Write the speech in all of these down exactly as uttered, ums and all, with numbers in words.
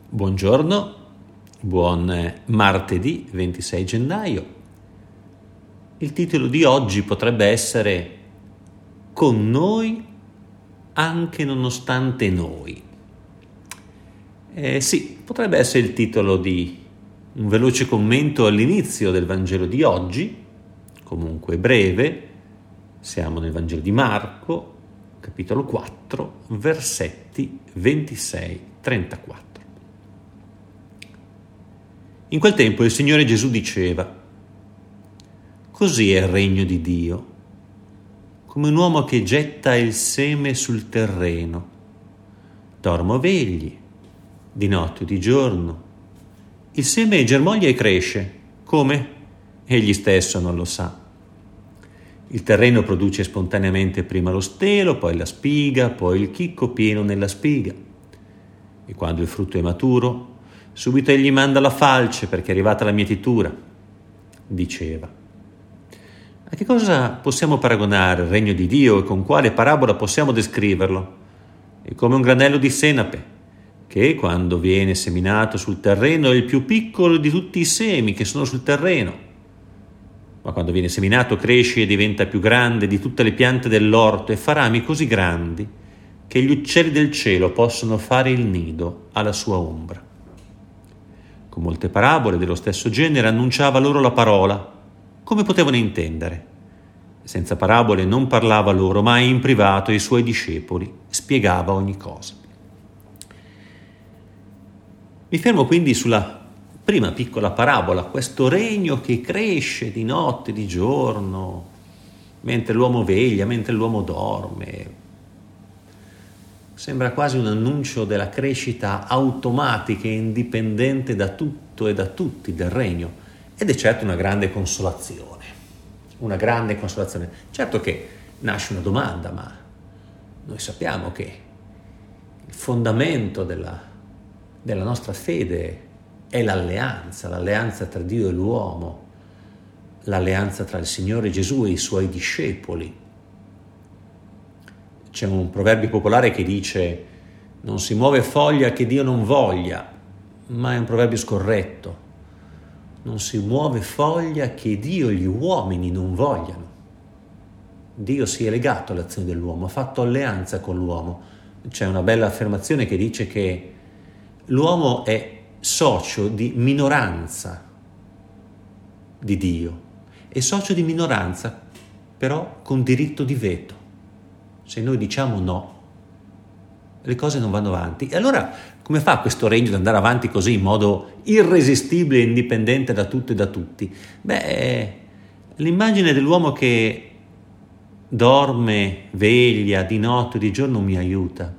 Buongiorno, buon martedì ventisei gennaio. Il titolo di oggi potrebbe essere Con noi anche nonostante noi. Eh, sì, potrebbe essere il titolo di un veloce commento all'inizio del Vangelo di oggi, comunque breve. Siamo nel Vangelo di Marco, capitolo quattro, versetti ventisei trentaquattro. In quel tempo il Signore Gesù diceva: così è il regno di Dio, come un uomo che getta il seme sul terreno. Dormo vegli, di notte o di giorno. Il seme germoglia e cresce. Come? Egli stesso non lo sa. Il terreno produce spontaneamente prima lo stelo, poi la spiga, poi il chicco pieno nella spiga. E quando il frutto è maturo, subito egli manda la falce perché è arrivata la mietitura. Diceva: a che cosa possiamo paragonare il regno di Dio e con quale parabola possiamo descriverlo? È come un granello di senape, che quando viene seminato sul terreno è il più piccolo di tutti i semi che sono sul terreno. Ma quando viene seminato cresce e diventa più grande di tutte le piante dell'orto e fa rami così grandi che gli uccelli del cielo possono fare il nido alla sua ombra. Con molte parabole dello stesso genere annunciava loro la parola, come potevano intendere. Senza parabole non parlava loro, ma in privato ai suoi discepoli spiegava ogni cosa. Mi fermo quindi sulla prima piccola parabola, questo regno che cresce di notte, di giorno, mentre l'uomo veglia, mentre l'uomo dorme. Sembra quasi un annuncio della crescita automatica e indipendente da tutto e da tutti del regno. Ed è certo una grande consolazione, una grande consolazione. Certo che nasce una domanda, ma noi sappiamo che il fondamento della, della nostra fede è l'alleanza, l'alleanza tra Dio e l'uomo, l'alleanza tra il Signore Gesù e i Suoi discepoli. C'è un proverbio popolare che dice: non si muove foglia che Dio non voglia, ma è un proverbio scorretto. Non si muove foglia che Dio e gli uomini non vogliano. Dio si è legato all'azione dell'uomo, ha fatto alleanza con l'uomo. C'è una bella affermazione che dice che l'uomo è socio di minoranza di Dio, è socio di minoranza, però con diritto di veto. Se noi diciamo no, le cose non vanno avanti. E allora come fa questo regno ad andare avanti così in modo irresistibile e indipendente da tutto e da tutti? Beh, l'immagine dell'uomo che dorme, veglia, di notte e di giorno mi aiuta.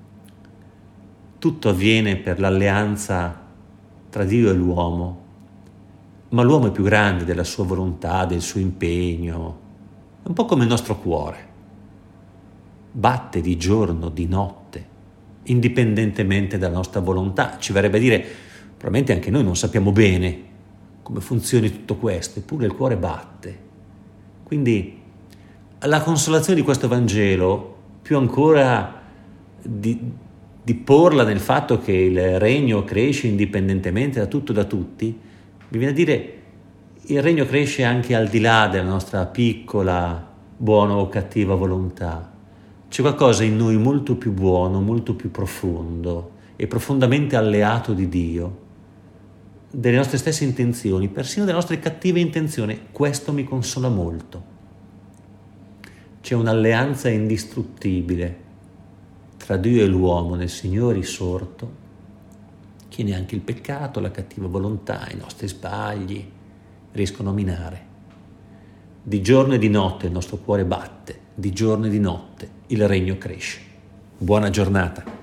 Tutto avviene per l'alleanza tra Dio e l'uomo, ma l'uomo è più grande della sua volontà, del suo impegno. È un po' come il nostro cuore. Batte di giorno, di notte, indipendentemente dalla nostra volontà. Ci verrebbe a dire, probabilmente anche noi non sappiamo bene come funzioni tutto questo, eppure il cuore batte. Quindi la consolazione di questo Vangelo, più ancora di, di porla nel fatto che il regno cresce indipendentemente da tutto e da tutti, mi viene a dire il regno cresce anche al di là della nostra piccola, buona o cattiva volontà. C'è qualcosa in noi molto più buono, molto più profondo e profondamente alleato di Dio, delle nostre stesse intenzioni, persino delle nostre cattive intenzioni. Questo mi consola molto. C'è un'alleanza indistruttibile tra Dio e l'uomo nel Signore risorto, che neanche il peccato, la cattiva volontà, i nostri sbagli riescono a minare. Di giorno e di notte il nostro cuore batte, di giorno e di notte il regno cresce. Buona giornata.